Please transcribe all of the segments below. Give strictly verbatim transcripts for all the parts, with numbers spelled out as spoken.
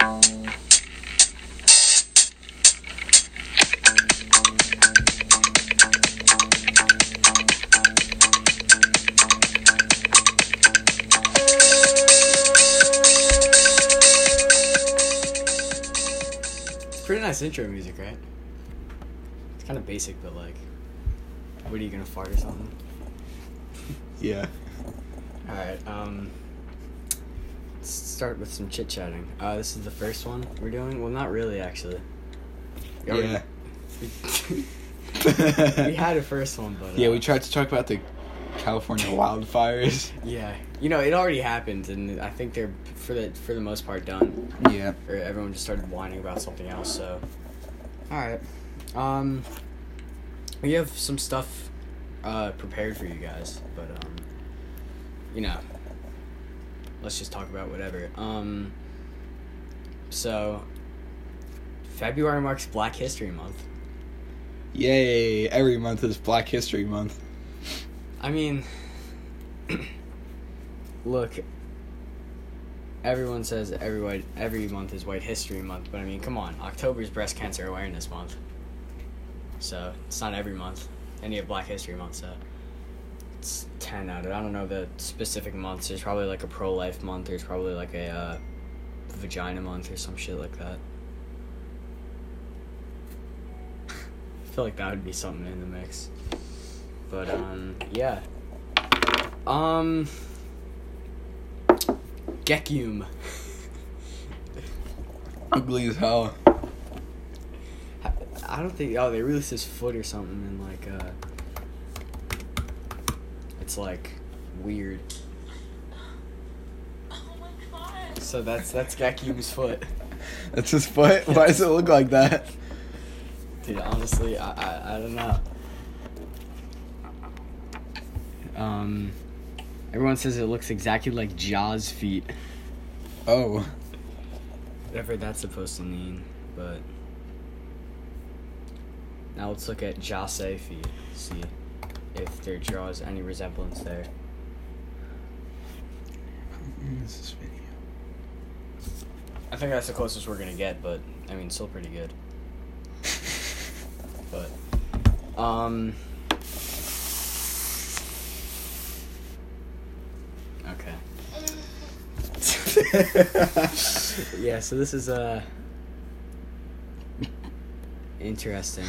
Pretty nice intro music, right? It's kind of basic, but like, what are you gonna fart or something? Yeah. All right. Um. Let's start with some chit chatting. Uh, this is the first one we're doing. Well, not really, actually. We already- Yeah. we had a first one, but uh, Yeah, we tried to talk about the California wildfires. Yeah, you know, it already happened, and I think they're for the for the most part done. Yeah. Or everyone just started whining about something else. So, all right. Um, we have some stuff uh, prepared for you guys, but um, you know, let's just talk about whatever. Um, so February marks Black History Month. Yay! Every month is Black History Month. I mean, look, everyone says every white, every month is White History Month, but I mean, come on, October's Breast Cancer Awareness Month, so it's not every month, and you have Black History Month, so it's ten out of, I don't know the specific months, there's probably like a pro-life month, there's probably like a uh, vagina month or some shit like that. I feel like that would be something in the mix. But, um, yeah. Um, Gekium. Ugly as hell. I don't think, oh, they released his foot or something, and, like, uh, it's, like, weird. Oh my god. So that's, that's Gekium's foot. That's his foot? Why does it look like that? Dude, honestly, I, I, I don't know. Um, everyone says it looks exactly like Jaws' feet. Oh. Whatever that's supposed to mean, but... Now let's look at Jase feet, see if there draws any resemblance there. This is video. I think that's the closest we're gonna get, but, I mean, still pretty good. But, um... Okay. Yeah, so this is, uh... interesting.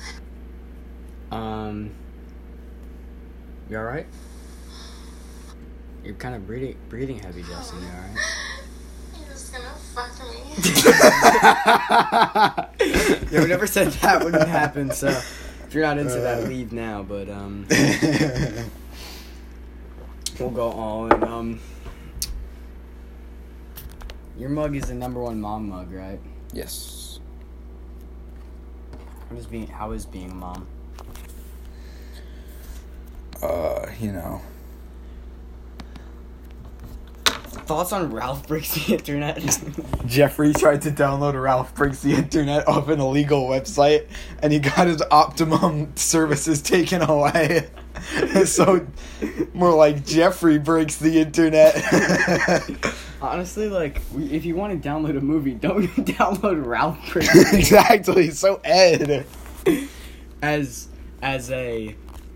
Um... You alright? You're kind of breathing, breathing heavy, Justin, you alright? You're just gonna fuck me. Yeah, we never said that wouldn't happen, so if you're not into that, leave now, but, um... we'll go all in, um... Your mug is the number one mom mug, right? Yes. How is being, how is being a mom? Uh, you know. Thoughts on Ralph Breaks the Internet? Jeffrey tried to download Ralph Breaks the Internet off an illegal website, and he got his Optimum services taken away. So, more like Jeffrey breaks the Internet. Honestly, like, we- if you want to download a movie, don't download Ralph Breaks the Internet. Exactly, so Ed. As, as a...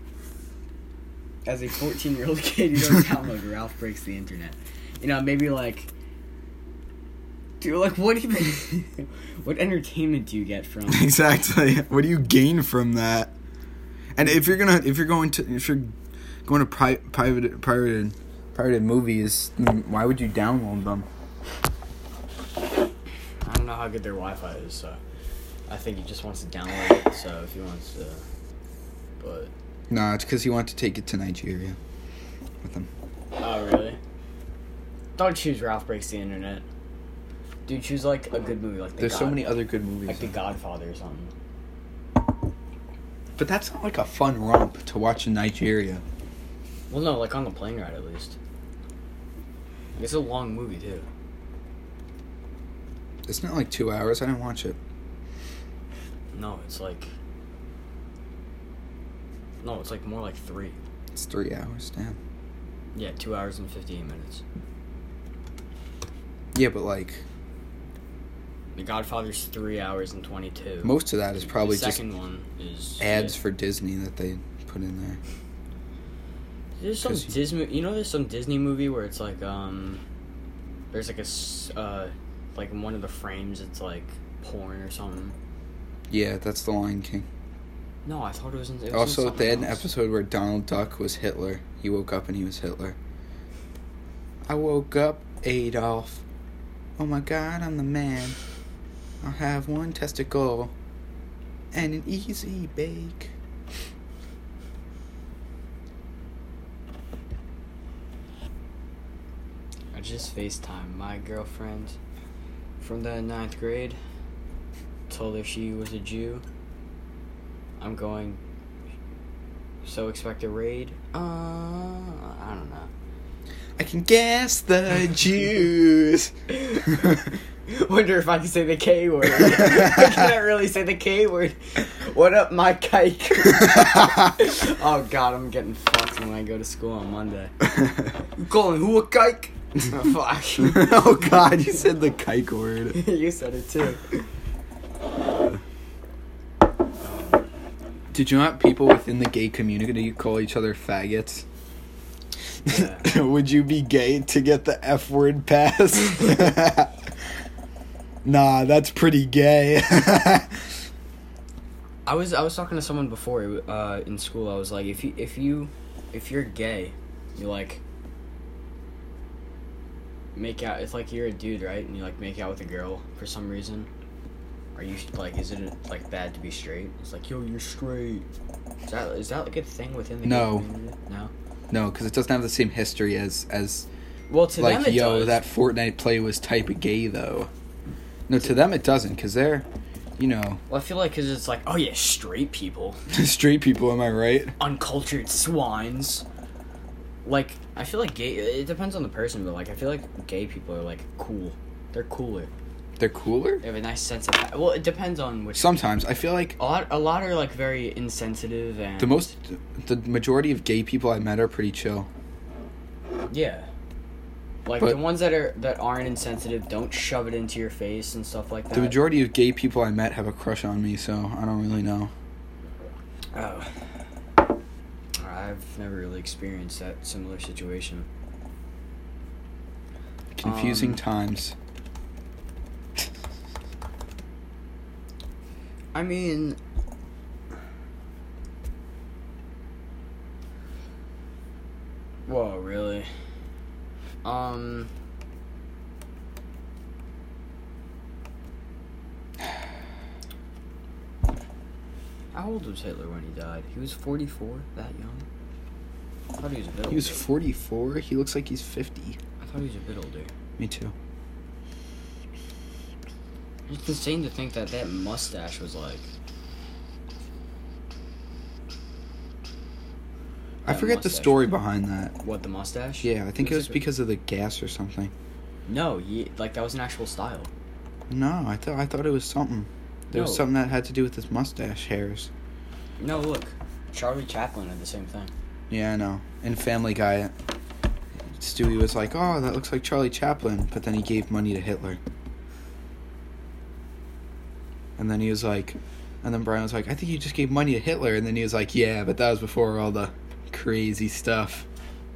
As a fourteen-year-old kid, you don't download Ralph Breaks the Internet. You know, maybe, like... Dude, like, what even... what entertainment do you get from... Exactly. What do you gain from that? And if you're gonna, if you're going to, if you're going to pri- private, pirated, pirated movies, why would you download them? I don't know how good their Wi-Fi is, so... I think he just wants to download it, so if he wants to... But... No, it's because he wanted to take it to Nigeria with him. Oh, really? Don't choose Ralph Breaks the Internet. Dude, choose, like, a good movie, like The There's God- so many other good movies. Like The Godfather or something. But that's not like a fun romp to watch in Nigeria. Well, no, like on the plane ride at least. It's a long movie, too. It's not like two hours. I didn't watch it. No, it's like... No, it's like more like three. It's three hours, damn. Yeah, two hours and fifty-eight minutes. Yeah, but like, The Godfather's three hours and twenty-two. Most of that is probably the just second one is ads yeah. for Disney that they put in there. There's some 'Cause you- Disney, you know, there's some Disney movie where it's like, um, there's like a, s- uh, like in one of the frames, it's like porn or something. Yeah, that's The Lion King. No, I thought it was in. It was Also, in they had an something else. episode where Donald Duck was Hitler. He woke up and he was Hitler. I woke up, Adolf. Oh my God, I'm the man. I'll have one testicle and an easy bake. I just FaceTimed my girlfriend from the ninth grade. Told her she was a Jew. I'm going. So expect a raid. Uh, I don't know. I can guess the Jews. Wonder if I can say the K word. I can't really say the K word. What up, my kike? Oh God, I'm getting fucked when I go to school on Monday. You calling who a kike? Oh, fuck. Oh God, you said the kike word. You said it too. Did you know that people within the gay community call each other faggots? Yeah. Would you be gay to get the F word pass? Nah, that's pretty gay. I was I was talking to someone before uh, in school. I was like, if you if you if you're gay, you like make out. It's like you're a dude, right? And you like make out with a girl for some reason. Are you like? Is it like bad to be straight? It's like, yo, you're straight. Is that is that like a thing within the No. gay community? No. No, because it doesn't have the same history as as Well, to them like it yo does. that Fortnite play was type of gay though. No, to them it doesn't, because they're, you know, Well, I feel like because it's like, oh yeah, straight people, straight people. Am I right? uncultured swines. Like, I feel like gay. It depends on the person, but like, I feel like gay people are like cool. They're cooler. They're cooler. They have a nice sense of. Well, it depends on which. Sometimes I feel like A lot, a lot are like very insensitive and. the most, the majority of gay people I met are pretty chill. Yeah. Like But- the ones that are that aren't insensitive don't shove it into your face and stuff like that. The majority of gay people I met have a crush on me, so I don't really know. Oh. I've never really experienced that similar situation. Confusing Um, times. I mean, whoa, really? Um, how old was Hitler when he died? He was forty-four, that young? I thought he was a bit He was older. forty-four. He looks like he's fifty. I thought he was a bit older. Me too. It's insane to think that that mustache was like. I That forget the mustache. story behind that. What, the mustache? Yeah, I think it was like a- because of the gas or something. No, he, like that was an actual style. No, I thought I thought it was something. There was No. something that had to do with his mustache hairs. No, look, Charlie Chaplin had the same thing. Yeah, I know. In Family Guy, Stewie was like, "Oh, that looks like Charlie Chaplin," but then he gave money to Hitler. And then he was like, and then Brian was like, "I think you just gave money to Hitler," and then he was like, "Yeah, but that was before all the crazy stuff."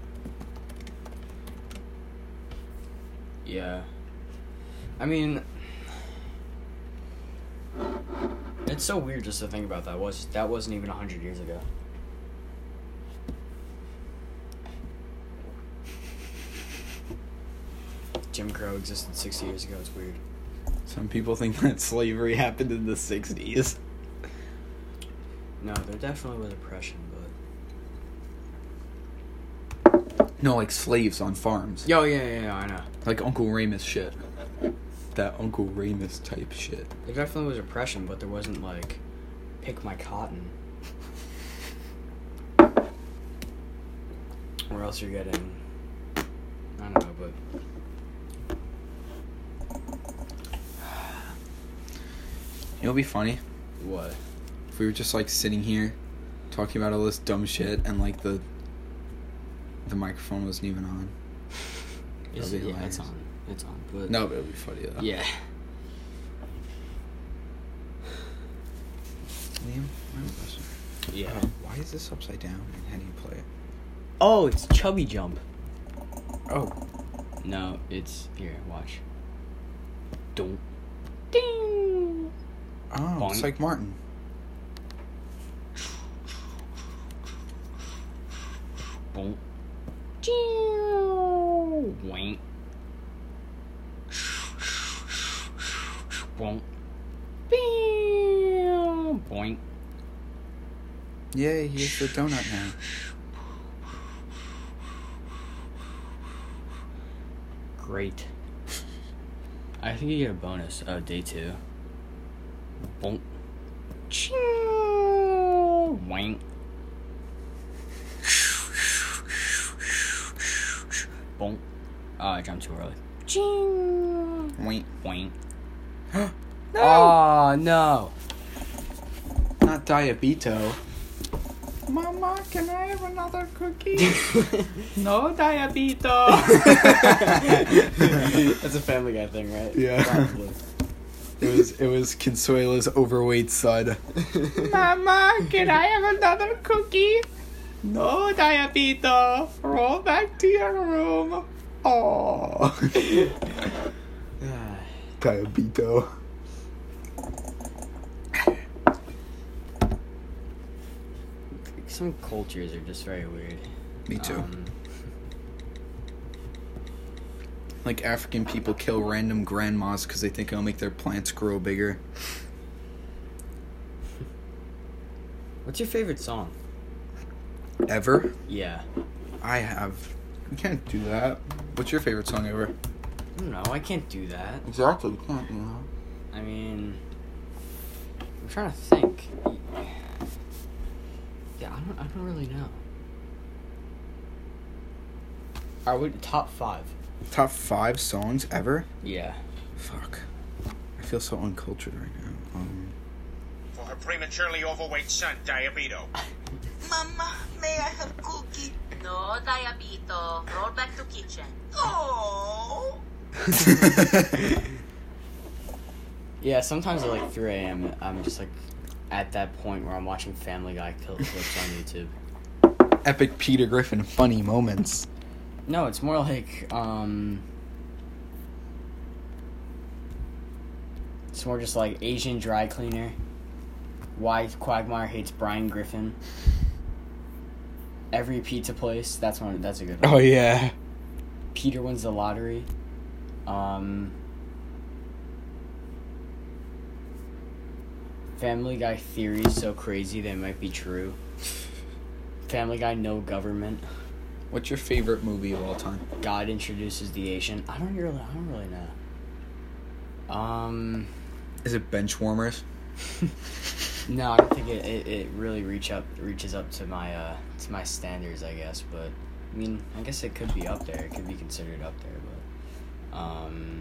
Yeah. I mean, it's so weird just to think about that. Was that wasn't even a hundred years ago? Jim Crow existed sixty years ago. It's weird. Some people think that slavery happened in the sixties. No, there definitely was oppression, but No, like slaves on farms. yo, yeah, yeah, yeah, I know. Like Uncle Remus shit. That Uncle Remus type shit. There definitely was oppression, but there wasn't like pick my cotton. Or else you're getting I don't know, but You know what'd be funny? what? If we were just like sitting here talking about all this dumb shit and like the the microphone wasn't even on. It's, That'd be yeah, it's hilarious. on. It's on. But No, but it'd be funny though. yeah. game? Yeah. Uh, why is this upside down? And how do you play it? Oh, it's Chubby Jump. Oh. No, it's here. Watch. Don't. Ding. Oh, it's Bonk. like Martin. Bonk. Choo. Wank. Bonk. Bam. Boink. Yay, here's the donut now. Great. I think you get a bonus. Oh, day two. Bonk. Choo. Wank. Bonk. Oh, I jumped too early. Ching. Wait. Boink. No! Oh, no. Not Diabito. Mama, can I have another cookie? No, Diabito. That's a Family Guy thing, right? Yeah. Probably. It was it was Consuela's overweight son. Mama, can I have another cookie? No, Diabito. Roll back to your room. Oh. Diabito. Some cultures are just very weird. Me too. Um, Like African people kill random grandmas because they think it'll make their plants grow bigger. what's your favorite song? Ever? Yeah. I have. You can't do that. What's your favorite song ever? I don't know. I can't do that. Exactly. You can't, you know. I mean, I'm trying to think. Yeah, I don't. I don't really know. Alright, what top five? Top five songs ever? Yeah. Fuck. I feel so uncultured right now. Um, For her prematurely overweight son, Diabito. Mama, may I have cookie? No, Diabito. Roll back to kitchen. Oh. Yeah. Sometimes at like three a.m. I'm just like at that point where I'm watching Family Guy clips on YouTube. Epic Peter Griffin funny moments. No, it's more like um. It's more just like Asian dry cleaner. Why Quagmire hates Brian Griffin. Every pizza place. That's one. That's a good one. Oh yeah. Peter wins the lottery. Um. Family Guy theories so crazy they might be true. Family Guy no government. What's your favorite movie of all time? God introduces the Asian. I don't really. I don't really know. Um. Is it Benchwarmers? No, I don't think it, it, it really reach up reaches up to my uh to my standards, I guess. But I mean, I guess it could be up there. It could be considered up there, but um.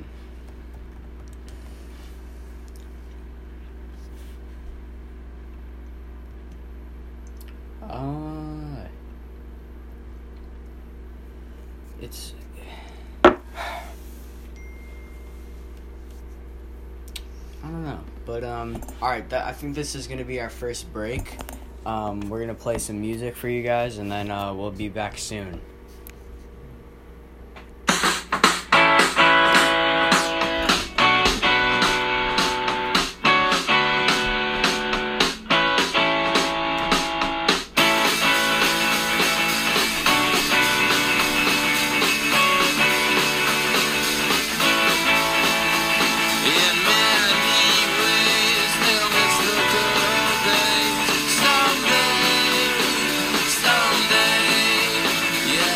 Uh, it's. I don't know, but um, all right. That, I think this is gonna be our first break. Um, we're gonna play some music for you guys, and then uh, we'll be back soon. Yeah.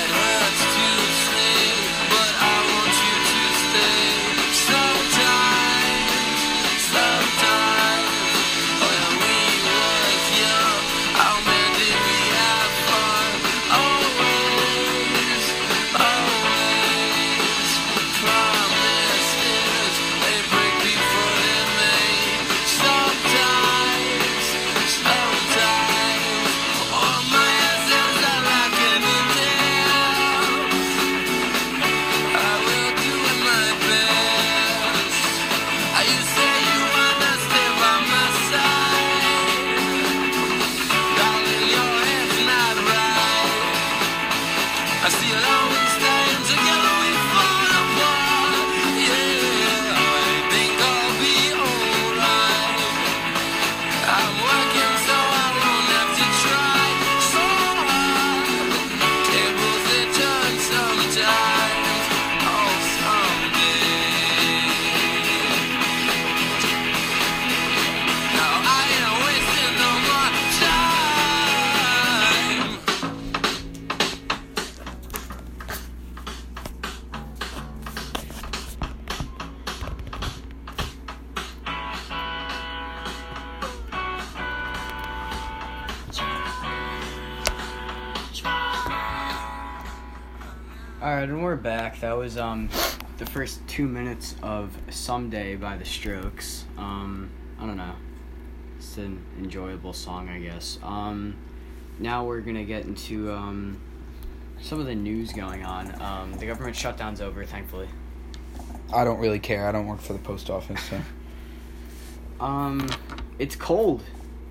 Alright, and we're back. That was um the first two minutes of Someday by The Strokes. Um, I don't know. It's an enjoyable song, I guess. Um, now we're gonna get into um some of the news going on. Um, the government shutdown's over, thankfully. I don't really care. I don't work for the post office, so. Um, it's cold.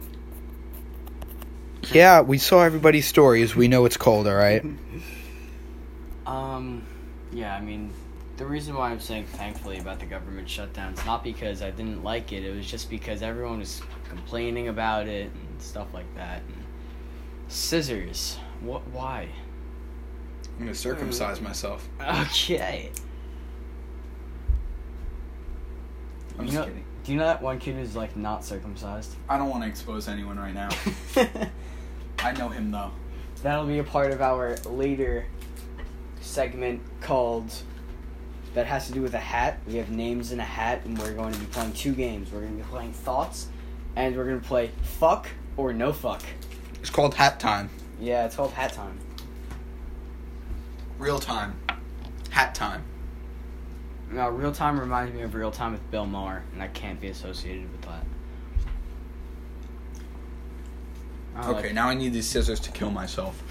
Yeah, we saw everybody's stories. We know it's cold, all right? Um, yeah, I mean, the reason why I'm saying thankfully about the government shutdown is not because I didn't like it. It was just because everyone was complaining about it and stuff like that. And scissors. What? Why? I'm going to circumcise myself. Okay. I'm you just know, kidding. Do you know that one kid who's, like, not circumcised? I don't want to expose anyone right now. I know him, though. That'll be a part of our later segment called that has to do with a hat. We have names in a hat, and we're going to be playing two games. We're going to be playing thoughts, and we're going to play fuck or no fuck. It's called Hat Time. Yeah, it's called hat time. Real time. Hat time. Now, real time reminds me of real time with Bill Maher, and I can't be associated with that. I Okay, like- now I need these scissors to kill myself.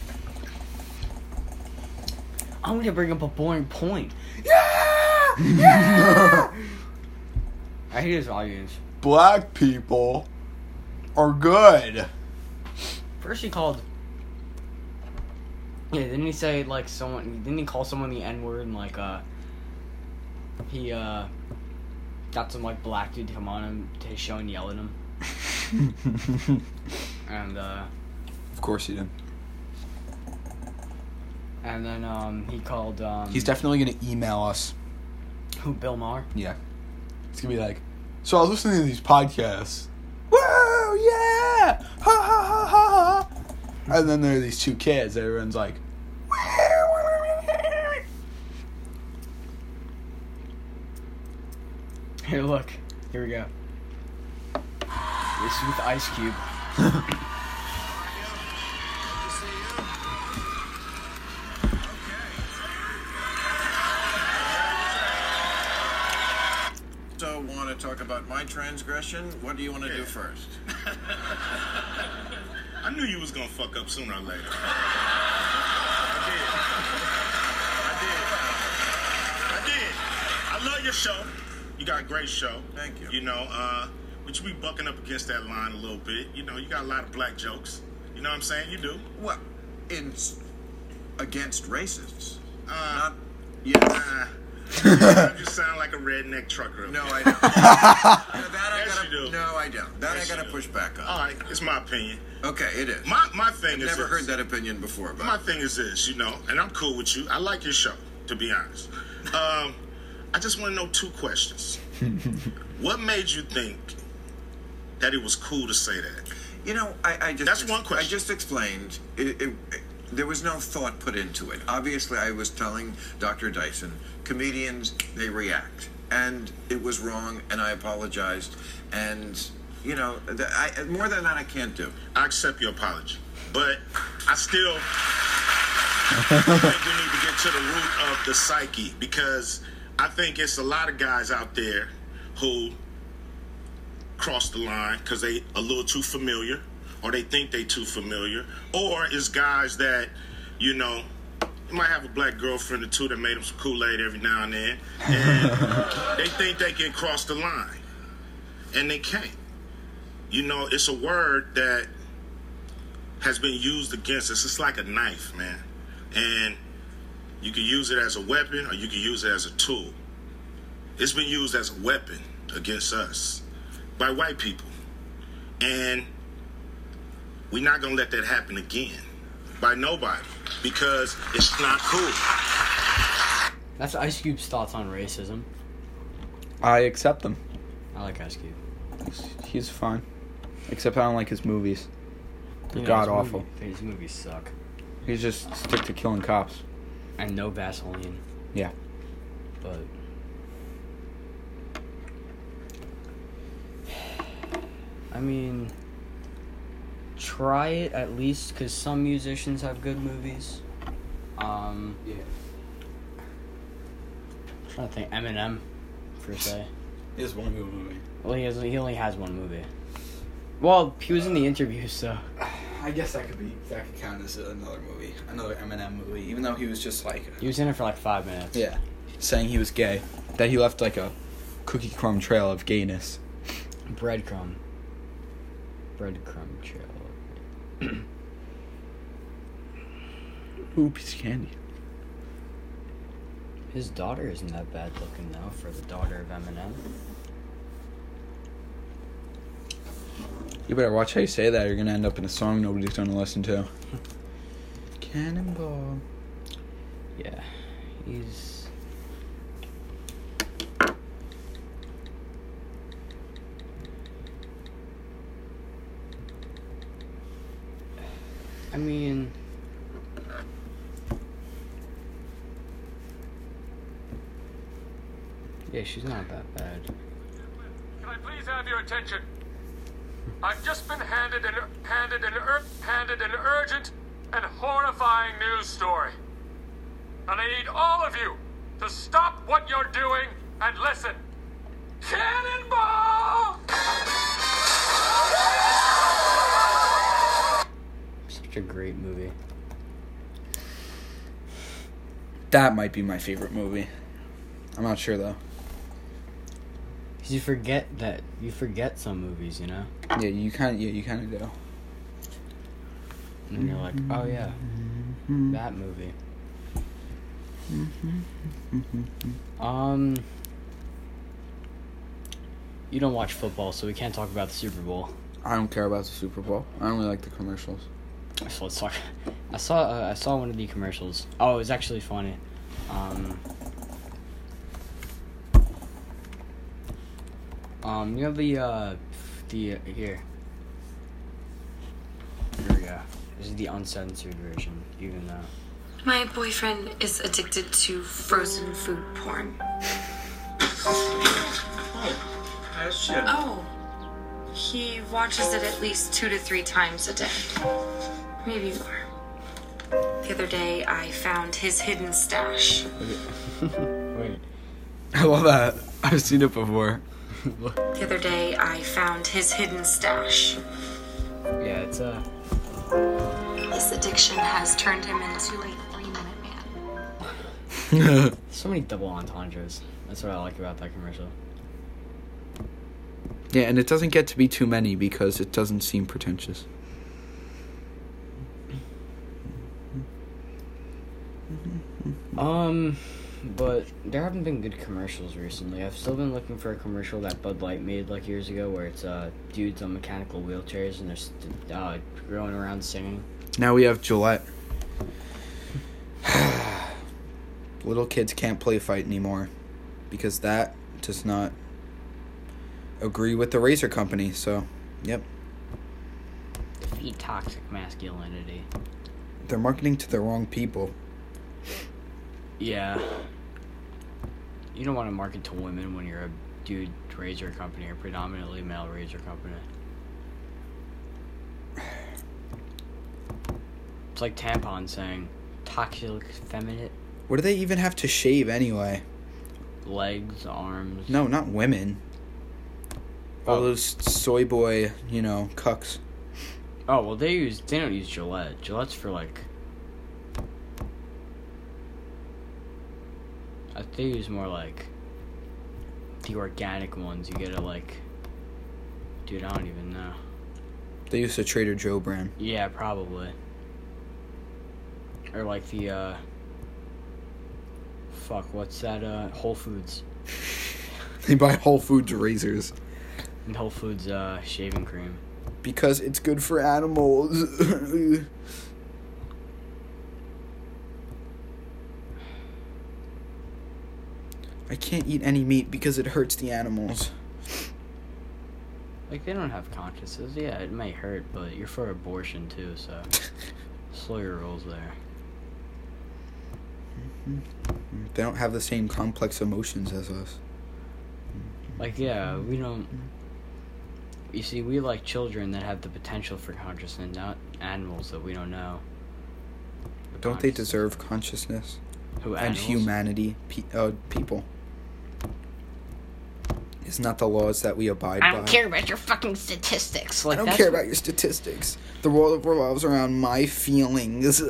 I'm going to bring up a boring point. Yeah! Yeah! I hate his audience. Black people are good. First he called... Yeah, didn't he say, like, someone... Didn't he call someone the N-word and, like, uh... He, uh... got some, like, black dude to come on him to his show and yell at him. And, uh... Of course he did. And then, um, he called, um... He's definitely going to email us. Who, Bill Maher? Yeah. It's going to be like, so I was listening to these podcasts. Whoa, yeah! Ha, ha, ha, ha, ha. And then there are these two kids. Everyone's like, Here, look. Here we go. This is with Ice Cube. So, want to talk about my transgression? What do you want to do first? I knew you was gonna fuck up sooner or later. I did. I did. I did. I love your show. You got a great show. Thank you. You know, uh, but you be bucking up against that line a little bit. You know, you got a lot of black jokes. You know what I'm saying? You do. Well, in against racists. Uh, Not yes. Uh, you just sound like a redneck trucker. No, I don't. no, that I Yes, gotta, you do. No, I don't. That Yes, I gotta you do. push back on. All right, it's my opinion. Okay, it is. My my thing I've is never this. heard that opinion before, but My thing is this, you know, and I'm cool with you. I like your show, to be honest. Um, I just want to know two questions. What made you think that it was cool to say that? you know, I, I just That's one question. I just explained. It, it, it, there was no thought put into it. Obviously, I was telling Doctor Dyson, comedians, they react. And it was wrong, and I apologized. And, you know, th- I, more than that, I can't do. I accept your apology, but I still think we need to get to the root of the psyche, because I think it's a lot of guys out there who cross the line because they a little too familiar, or they think they too familiar, or it's guys that, you know, you might have a black girlfriend or two that made them some Kool-Aid every now and then, and they think they can cross the line, and they can't. You know, it's a word that has been used against us. It's like a knife, man. And you can use it as a weapon or you can use it as a tool. It's been used as a weapon against us by white people. And we're not going to let that happen again by nobody, because it's not cool. That's Ice Cube's thoughts on racism. I accept them. I like Ice Cube. He's, he's fine. Except I don't like his movies. They're You know, god his awful. movie- His movies suck. He's just stick to killing cops. And no Vaseline. Yeah. But I mean, try it at least, because some musicians have good movies. Um, Yeah. I'm trying to think. Eminem, per se. He has one movie. Well, he has. He only has one movie. Well, he was in the interview, so. I guess that could be that could count as another movie, another Eminem movie. Even though he was just like, He was in it for like five minutes. yeah, saying he was gay, that he left like a cookie crumb trail of gayness. Breadcrumb. Breadcrumb trail. Ooh, piece of candy. His daughter isn't that bad looking though for the daughter of Eminem. You better watch how you say that. You're gonna end up in a song nobody's gonna listen to. Cannonball. Yeah, he's. I mean. Yeah, she's not that bad. Can I please have your attention? I've just been handed an handed an ur- handed an urgent and horrifying news story. And I need all of you to stop what you're doing and listen. Cannonball! Such a great movie. That might be my favorite movie. I'm not sure though. Cause you forget that you forget some movies, you know, Yeah, you kind of yeah, you kind of do. and then you're like, oh yeah, that movie. Um, you don't watch football, so we can't talk about the Super Bowl. I don't care about the Super Bowl. I only like the commercials. So let's talk. I saw uh, I saw one of the commercials. Oh, it was actually funny. Um, um, you know the uh, the uh, here. Here we go. This is the uncensored version, even though. My boyfriend is addicted to frozen food porn. Oh, he watches it at least two to three times a day. Maybe more. The other day, I found his hidden stash. Wait. I love that. I've seen it before. The other day, I found his hidden stash. Yeah, it's uh. This addiction has turned him into a three-minute man. So many double entendres. That's what I like about that commercial. Yeah, and it doesn't get to be too many because it doesn't seem pretentious. Um, but there haven't been good commercials recently. I've still been looking for a commercial that Bud Light made like years ago, where it's uh dudes on mechanical wheelchairs and they're st- uh going around singing. Now we have Gillette. Little kids can't play fight anymore because that does not agree with the razor company. So, yep, Defeat toxic masculinity. they're marketing to the wrong people. Yeah. You don't want to market to women when you're a dude razor company or predominantly male razor company. It's like tampon saying toxic feminine What do they even have to shave anyway? legs, arms. No, not women. All Oh. those soy boy, you know, cucks. Oh, well, they use they don't use Gillette. Gillette's for like. I they use more like. The organic ones. You get it like. Dude, I don't even know. They use the Trader Joe brand. Yeah, probably. Or like the uh. Fuck, what's that? Uh, Whole Foods. They buy Whole Foods razors And Whole Foods uh shaving cream. because it's good for animals. I can't eat any meat because it hurts the animals. Like, they don't have consciences. Yeah, it may hurt, but you're for abortion too, so slow your rolls there. They don't have the same complex emotions as us. Like, yeah, we don't. You see, we like children that have the potential for consciousness, not animals that we don't know. Don't they deserve consciousness Who, and animals? humanity? Pe- uh, people. Isn't that the laws that we abide I by? don't care about your fucking statistics. Like, I don't that's care what- about your statistics. The world revolves around my feelings.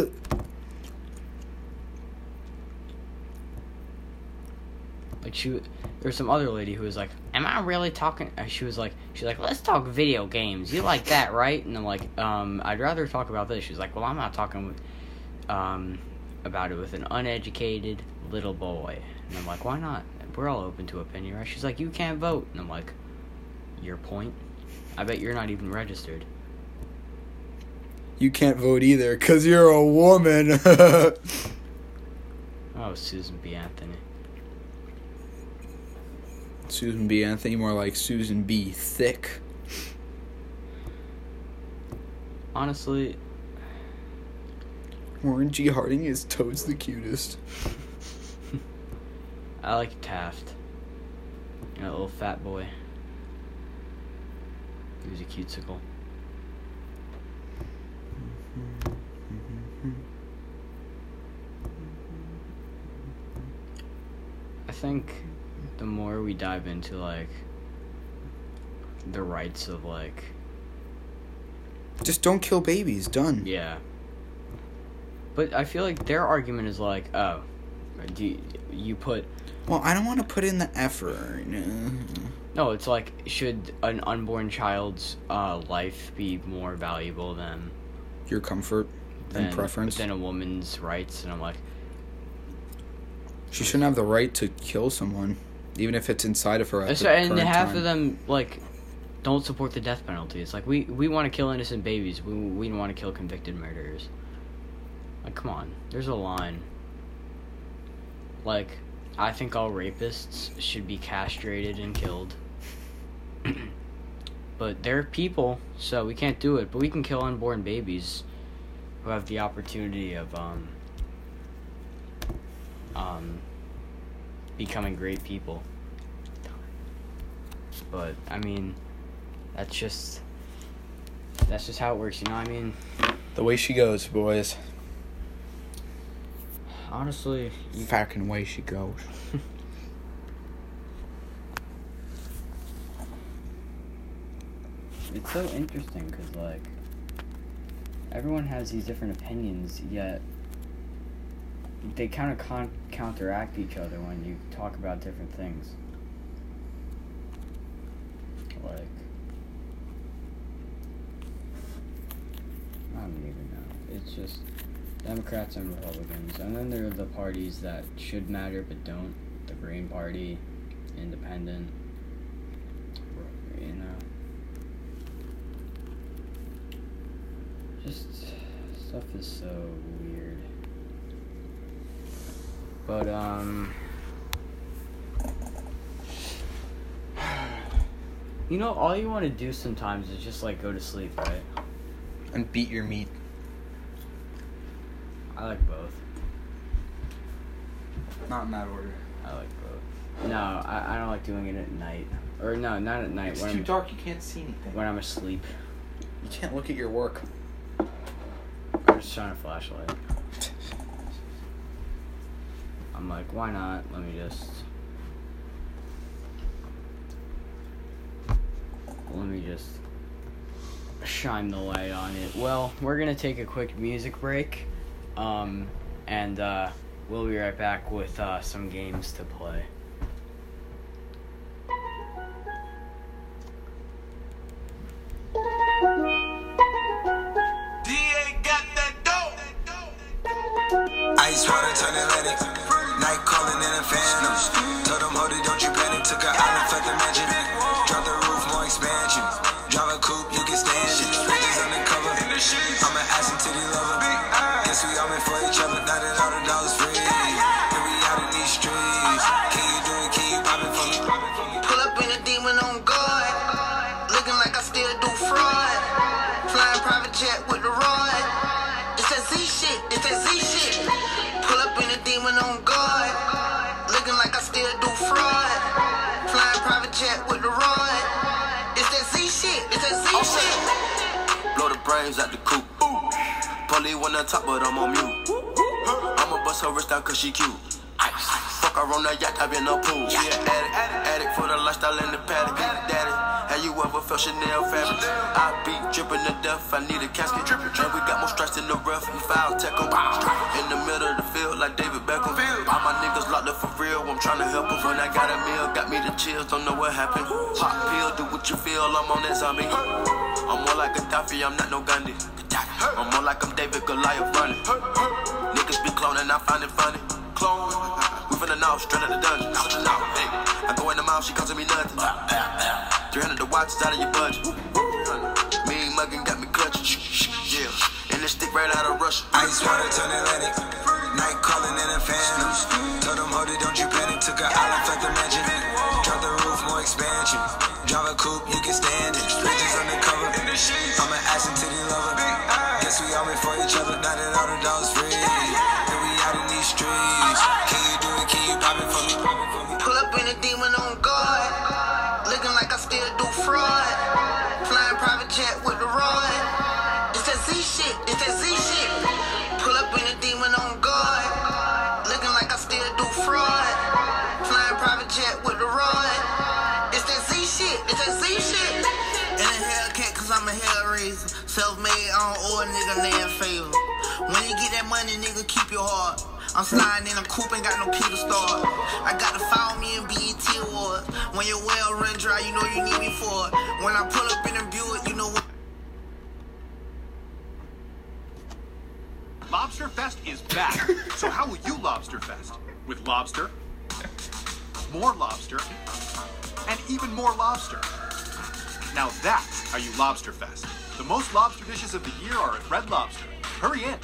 Like, she, there was some other lady who was like, am I really talking? uh, She was like, she's like, let's talk video games. You like that, right? And I'm like, um, I'd rather talk about this. She's like, well, I'm not talking with, um, about it with an uneducated little boy. And I'm like, why not? We're all open to opinion, right? She's like, you can't vote. And I'm like, your point? I bet you're not even registered. You can't vote either, because you're a woman. Oh, Susan B. Anthony. Susan B. Anthony, more like Susan B. Thick. Honestly, Warren G. Harding is toads the cutest. I like Taft. You know, little fat boy. He was a cutesicle. I think the more we dive into, like, the rights of, like... Just don't kill babies. Done. Yeah. But I feel like their argument is like, oh, do you, you put... Well, I don't want to put in the effort. No, it's like, should an unborn child's uh, life be more valuable than... Your comfort than, and preference. than a woman's rights? And I'm like... She shouldn't have the right to kill someone, even if it's inside of her at So, the and current half time. of them, like, don't support the death penalty. It's like, we, we want to kill innocent babies. We, we don't want to kill convicted murderers. Like, come on. There's a line. Like, I think all rapists should be castrated and killed. But they're people, so we can't do it. But we can kill unborn babies who have the opportunity of, um... Um... becoming great people. But, I mean, that's just... That's just how it works, you know what I mean? The way she goes, boys. Honestly, you Fucking way she goes. it's so interesting because, like, everyone has these different opinions, yet they kind of con- counteract each other when you talk about different things. Like, I don't even know. It's just Democrats and Republicans, and then there are the parties that should matter but don't. The Green Party, Independent, you know. Just stuff is so weird. But um you know, all you want to do sometimes is just like go to sleep, right? And beat your meat. I like both. Not in that order. I like both. No, I, I don't like doing it at night. Or no, not at night. It's when too I'm, dark, you can't see anything. when I'm asleep. You can't look at your work. I'm just trying a flashlight. I'm like, why not? Let me just... Let me just shine the light on it. Well, we're gonna take a quick music break. Um, and, uh, we'll be right back with, uh, some games to play. Ice water turn Atlantic. Night calling in a phantom. Told them, hold it, don't you panic. Took an island, fled the mansion. Drop the roof, more expansion. Drive a coupe, you can stand it. Bridges undercover. I'm an ass and titty lover. Guess we all meant for each other. Now that all the dollars free. Here we out in these streets. Can you do it? Can you pop it for me? Pull up in a demon on guard. Looking like I still do fraud. Flying private jet with the rod. It's that Z shit. It's that Z shit. Pull up in a demon on guard. Looking like I still do fraud. Flying private jet with the rod. It's that Z shit. It's that Z shit. Blow the brains out the coop. Polly wanna talk, but I'm on mute. I'ma bust her wrist down cause she cute. Ice. Fuck her car on the yacht, I've been a pool. Yeah, addict, addict for the lifestyle in the paddock. Daddy, have you ever felt Chanel fabric? I be dripping to death, I need a casket. And we got more strikes in the rough, we foul tech 'em. In the middle of the field like David Beckham. All my niggas locked up for real, I'm trying to help 'em. When I got a meal, got me the chills, don't know what happened. Pop pill, do what you feel, I'm on that zombie. I'm more like Gaddafi, I'm not no Gandhi. I'm more like I'm David Goliath running. Niggas be cloning, I find it funny. Clone, we finna know, straight out the dungeon. Hey, I go in the mouth, she costing me nothing. three hundred the watch is out of your budget. Mean muggin' got me clutching. Yeah, and this stick right out of Russia. Ice water turn Atlantic. Night calling in a phantom. Told them, hold it, don't you panic. Took a island, left the mansion. Drop the roof, more expansion. Drive a coupe, you can stand it. Bridges undercover. I'm an ass and titty lover. Guess we all meant for each other. Now that all the dogs free. And we out in these streets. Can you do it? Can you pop it for me? Pull up in a demon on guard. Looking like I still do fraud. Flying private jet with the rod. It's that Z shit. It's that Z shit. Pull up in a demon on guard. Looking like I still do fraud. Flying private jet with the rod. It's that Z shit. It's that Z shit. And a Hellcat cause I'm a hellraiser. Self-made, I don't owe a nigga land favor. When you get that money, nigga, keep your heart. I'm sliding in a coupe, ain't got no key to start. I got to follow me in B E T Awards. When your well run dry, you know you need me for it. When I pull up in a Buick, you know what. Lobster Fest is back. So how will you Lobster Fest? With lobster, more lobster, and even more lobster. Now that's how you Lobster Fest. The most lobster dishes of the year are at Red Lobster. Hurry in.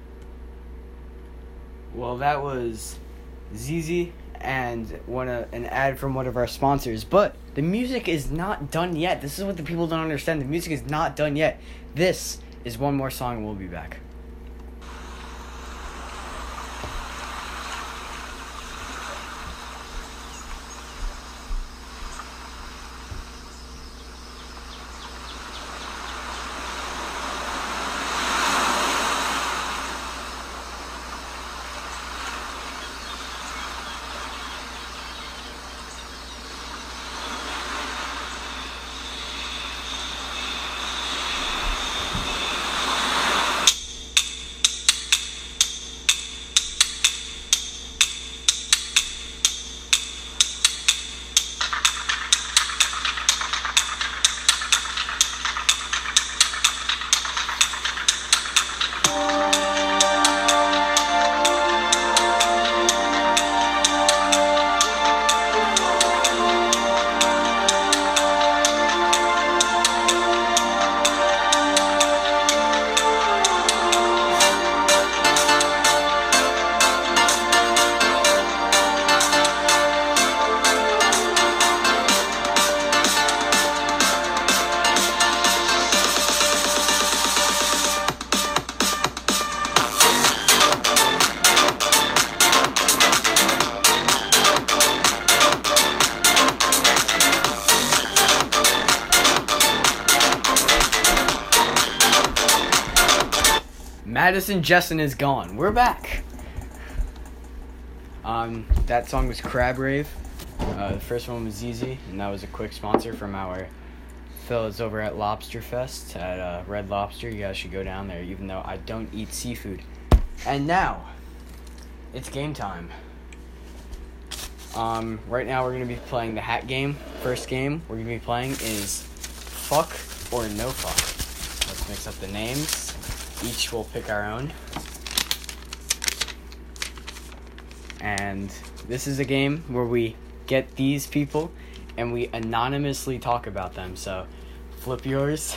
Well, that was Z Z and one uh, an ad from one of our sponsors. But the music is not done yet. This is what the people don't understand. The music is not done yet. This is one more song and we'll be back. Madison Jessen is gone. We're back. Um, that song was Crab Rave. Uh, the first one was Z Z, and that was a quick sponsor from our fellas over at Lobster Fest at uh, Red Lobster. You guys should go down there, even though I don't eat seafood. And now, it's game time. Um, right now we're going to be playing the hat game. First game we're going to be playing is Fuck or No Fuck. Let's mix up the names. Each will pick our own. And this is a game where we get these people and we anonymously talk about them. So, flip yours.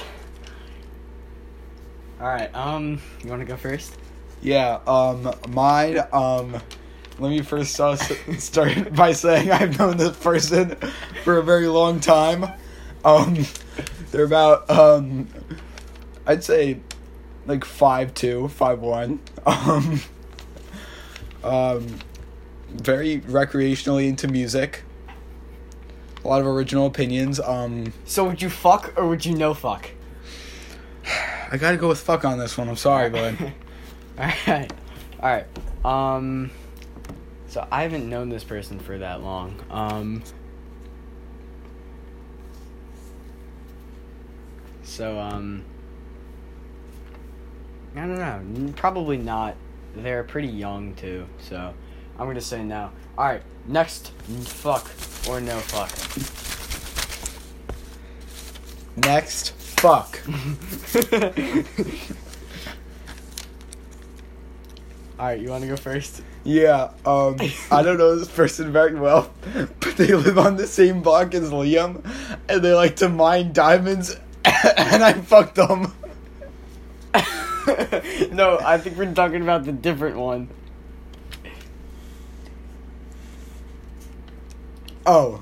Alright, um, you want to go first? Yeah, um, mine, um, let me first uh, start by saying I've known this person for a very long time. Um, they're about, um, I'd say, like five two, five one. Um, um, very recreationally into music. A lot of original opinions. Um, so would you fuck or would you no fuck? I gotta go with fuck on this one. I'm sorry, bud. Alright. Alright. Um, So I haven't known this person for that long. Um, so, um, I don't know. Probably not. They're pretty young, too. So, I'm going to say no. Alright, next. Fuck or no fuck. Next. Fuck. Alright, you want to go first? Yeah, um, I don't know this person very well, but they live on the same block as Liam, and they like to mine diamonds, and I fucked them. No, I think we're talking about the different one. Oh.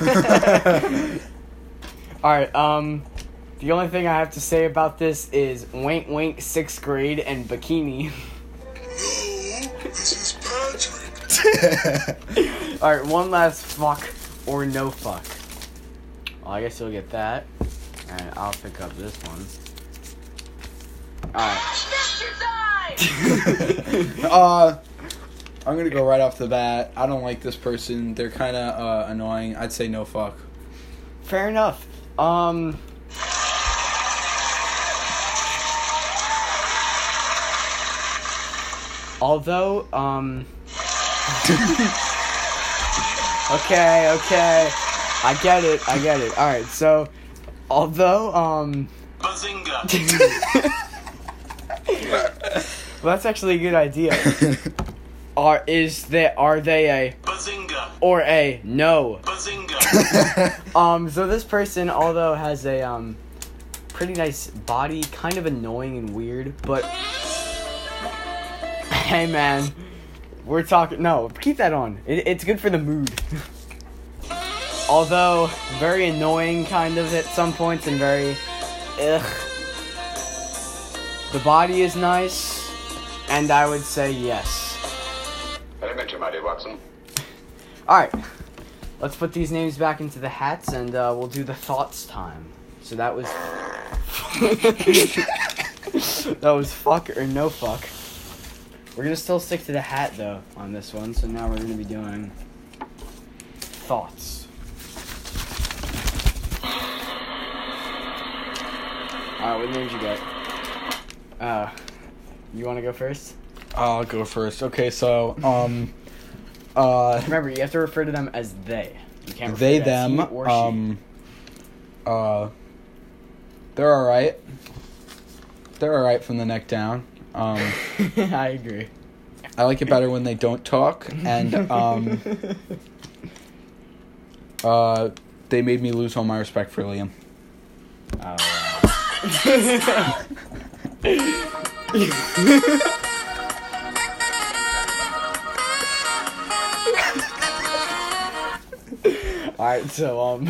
Alright, um, the only thing I have to say about this is wink wink sixth grade and bikini. This is Patrick. Alright, one last fuck or no fuck. Well, I guess you'll get that. And I'll pick up this one. Alright. uh, I'm gonna go right off the bat. I don't like this person. They're kind of uh, annoying. I'd say no fuck. Fair enough. Um... Although, um... okay, okay. I get it, I get it. Alright, so... Although, um... Bazinga. Well, that's actually a good idea. Are, is there, are they a... Bazinga. Or a no? Bazinga. Um, so this person, although has a, um... pretty nice body, kind of annoying and weird, but... Hey man, we're talking. No, keep that on. It, it's good for the mood. Although very annoying, kind of at some points, and very, ugh. The body is nice, and I would say yes. Elementary, my dear Watson. All right, let's put these names back into the hats, and uh, we'll do the thoughts time. So that was that was fuck or no fuck. We're going to still stick to the hat, though, on this one. So now we're going to be doing thoughts. Alright, what names you got? Uh, you want to go first? I'll go first. Okay, so, um, uh... Remember, you have to refer to them as they. You can't refer They, to as them, he or she. um... Uh... They're alright. They're alright from the neck down. Um, I agree. I like it better when they don't talk, and um, uh, they made me lose all my respect for Liam. Oh, wow. Alright, so, um...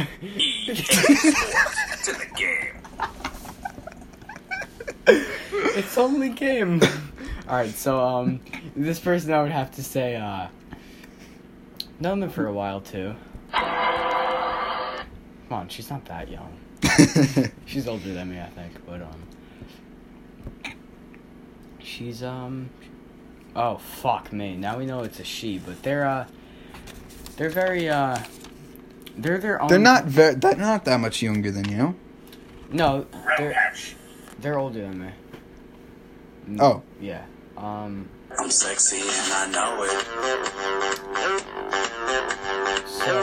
To the game. It's only game. Alright, so, um, this person I would have to say, uh, known them for a while, too. Come on, she's not that young. She's older than me, I think, but, um, she's, um, oh, fuck me. Now we know it's a she, but they're, uh, they're very, uh, they're their own... They're not very, they're not that much younger than you. No, they're, they're older than me. Oh. Yeah. Um. I'm sexy and I know it. So.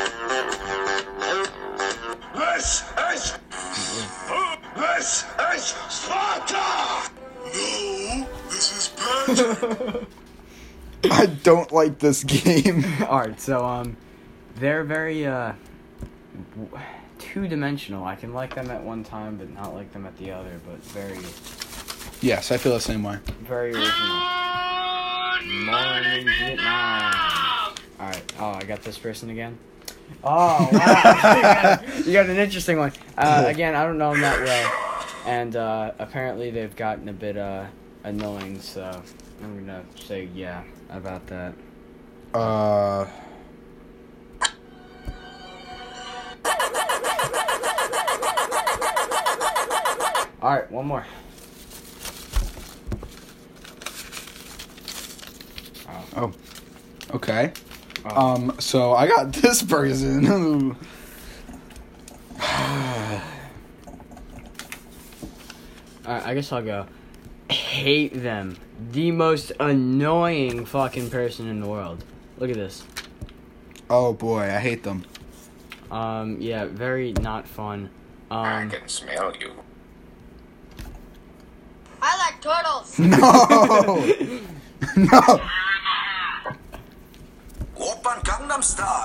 This is. This is Sparta! No, this is Patrick. I don't like this game. Alright, so, um, they're very, uh, two-dimensional. I can like them at one time, but not like them at the other, but very... Yes, I feel the same way. Very original. Morning Vietnam! Alright, oh, I got this person again. Oh, wow. You got an interesting one. Uh, again, I don't know them that well. And, uh, apparently they've gotten a bit, uh, annoying, so I'm gonna say yeah about that. Uh... Alright, one more. Oh. Okay. Um. So I got this person. Who... Alright, I guess I'll go. Hate them. The most annoying fucking person in the world. Look at this. Oh boy, I hate them. Um, yeah, very not fun. Um, I can smell you. I like turtles. No! No! Oppan Gangnam Style.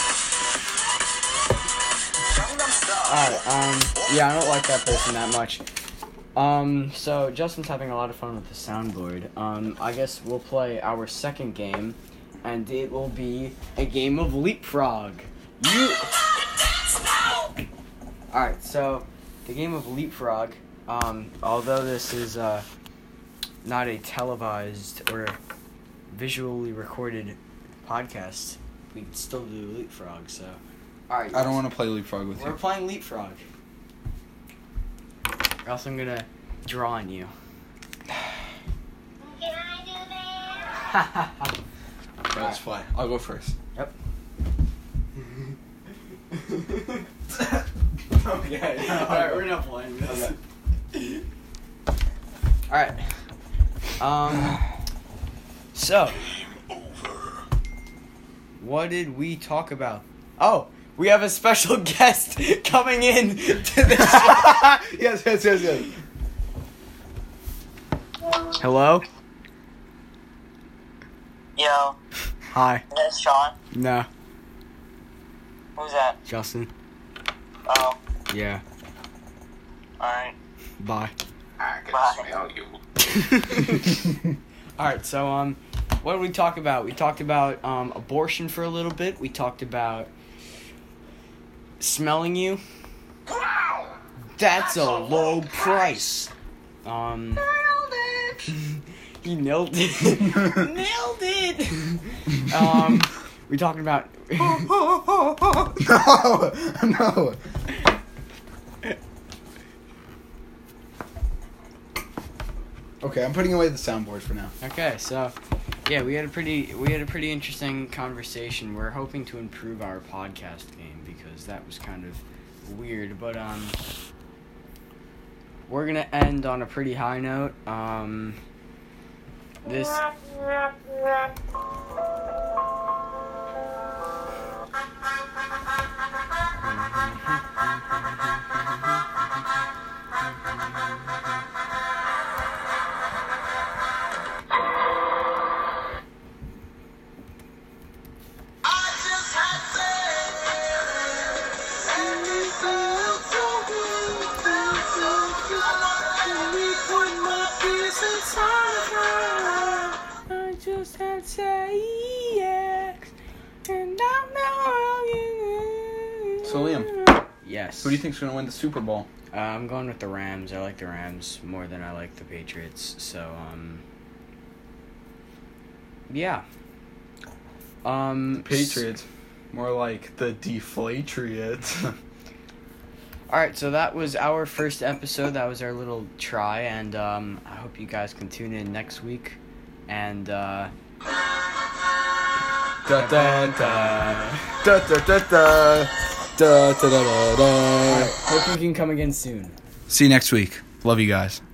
Gangnam Style. Alright, um, yeah, I don't like that person that much. Um, so Justin's having a lot of fun with the soundboard. Um, I guess we'll play our second game, and it will be a game of Leapfrog. You... Alright, so the game of Leapfrog, um, although this is, uh, not a televised or visually recorded podcast, we can still do Leapfrog, so... Alright. I don't want to play Leapfrog with We're you. playing Leapfrog. Or else I'm gonna draw on you. Can I do this? Okay, let's play. I'll go first. Yep. Okay. Alright, we're not playing this. Okay. Alright. Um. So. What did we talk about? Oh, we have a special guest coming in to the show. Yes, yes, yes, yes. Hello? Yo, Hi. that's Sean. No. Who's that? Justin. Oh, Yeah. alright. Bye. I can Bye. smell you. Alright, so, um, what did we talk about? We talked about, um, abortion for a little bit. We talked about smelling you. That's a low price. Um, he nailed it. Nailed it. Um, we talking about. No, no. Okay, I'm putting away the soundboard for now. Okay, so yeah, we had a pretty we had a pretty interesting conversation. We're hoping to improve our podcast game because that was kind of weird, but um we're going to end on a pretty high note. Um this I just had sex, and I'm now. So Liam, Yes. who do you think's gonna win the Super Bowl? Uh, I'm going with the Rams. I like the Rams more than I like the Patriots. So, um, yeah. Um, Patriots. More like the Deflatriots. All right, so that was our first episode. That was our little try, and um, I hope you guys can tune in next week. And uh, Da da da da da da da da da da da. hope you can come again soon. See you next week. Love you guys.